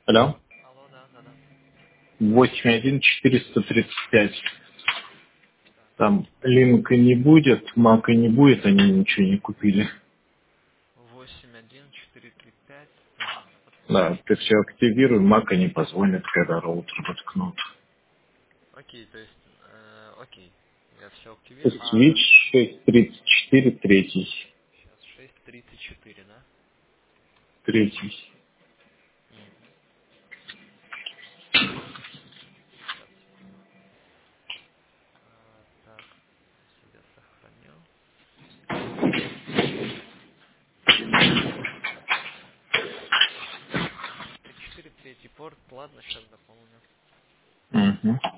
Алло. Алло, да, да, да. 81435. Так, Там линка не будет, мака не будет, они ничего не купили. 81435. Угу. Да, ты все активируй, мака не позвонит, когда роутер воткнут. Окей, то есть, окей. Я все активирую. Switch 634 третий. Сейчас 6:34, да? Третий. Угу. Сейчас, секунду. Так, я себе сохранил. 6:34, третий порт. Ладно, сейчас заполню. Угу.